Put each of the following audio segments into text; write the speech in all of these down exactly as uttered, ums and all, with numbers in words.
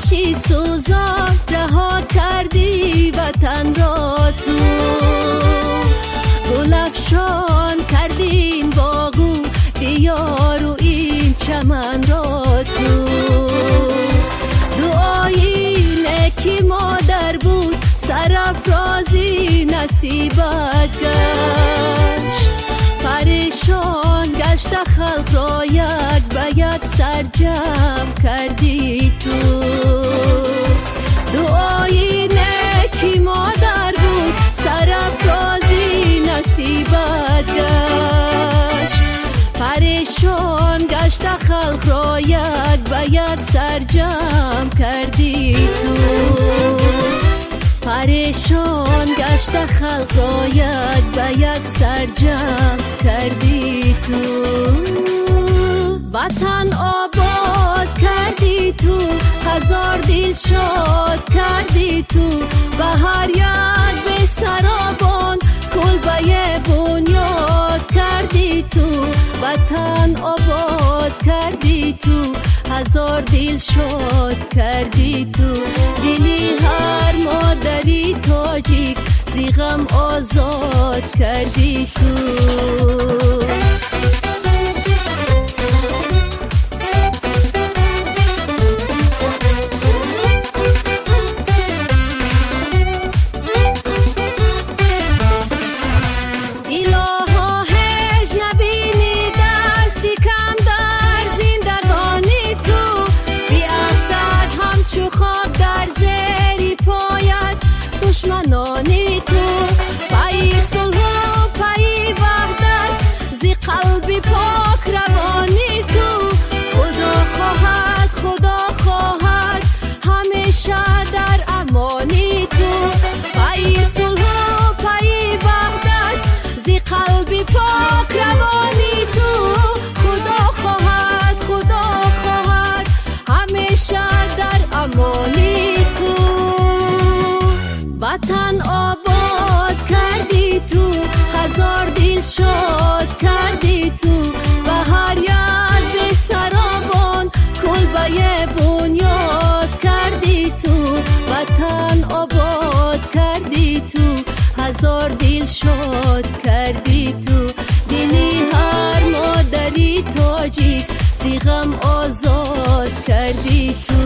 آتشی سوزان رها کردی وطن را تو، گل افشان کردین باغو دیار و این چمن را تو. دعایی نکی مادر بود سرافرازی نصیبت گشت، پریشان گشت خلق را یک به یک سر جمع کردی تو. دعایی نکی مادر بود سرافرازی نصیبت گشت، پریشان گشت خلق را یک به یک سر جمع کردی تو. پریشان گشت خلق را یک به یک سر جمع کردی تو. وطن آباد کردی تو، هزار دل شاد کردی تو. به هر یک به سرابان کلبه بنیاد کردی تو. وطن آباد کردی تو، هزار دل شاد کردی تو. دلی هر مادری تاجیک زی غم آزاد کردی تو. دشمنانی تو پای صلح و پای وحدت زی قلبی پاک روانی تو. خدا خواهد خدا خواهد همیشه در امانی تو. پای صلح و پای وحدت زی قلبی پاک روانی تو. خدا خواهد خدا خواهد همیشه در امانی تو. وطن آباد کردی تو، هزار دل شاد کردی تو. به هر یک به سرابان کلبه بنیاد کردی تو. وطن آباد کردی تو، هزار دل شاد کردی تو. دلی هر مادری تاجیک زی غم آزاد کردی تو.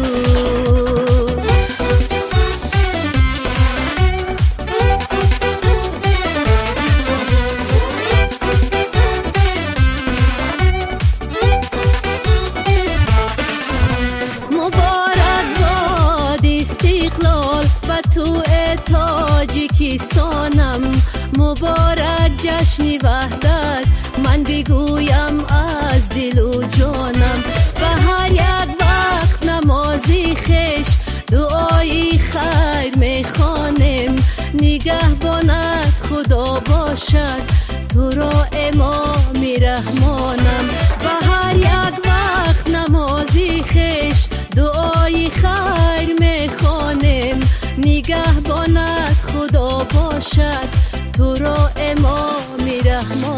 تو تاجیکستانم مبارک جشن وحدت من بگویم از دل و جانم. به هر یک وقت نمازی خش دعای خیر میخوانم. نگهبانت خدا باشد تو را امام رحمانم. به هر یک وقت نمازی خش دعای خیر میخوانم. نگهبانت خدا باشد تو را امام رحمان.